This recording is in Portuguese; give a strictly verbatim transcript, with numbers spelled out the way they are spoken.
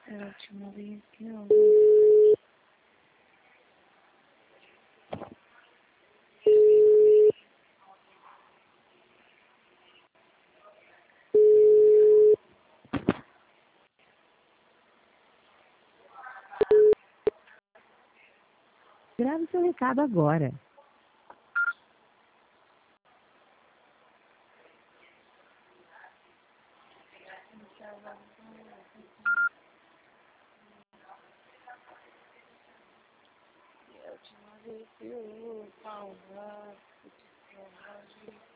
É a última vez que eu... Grave seu recado agora. É a última vez que eu salvar,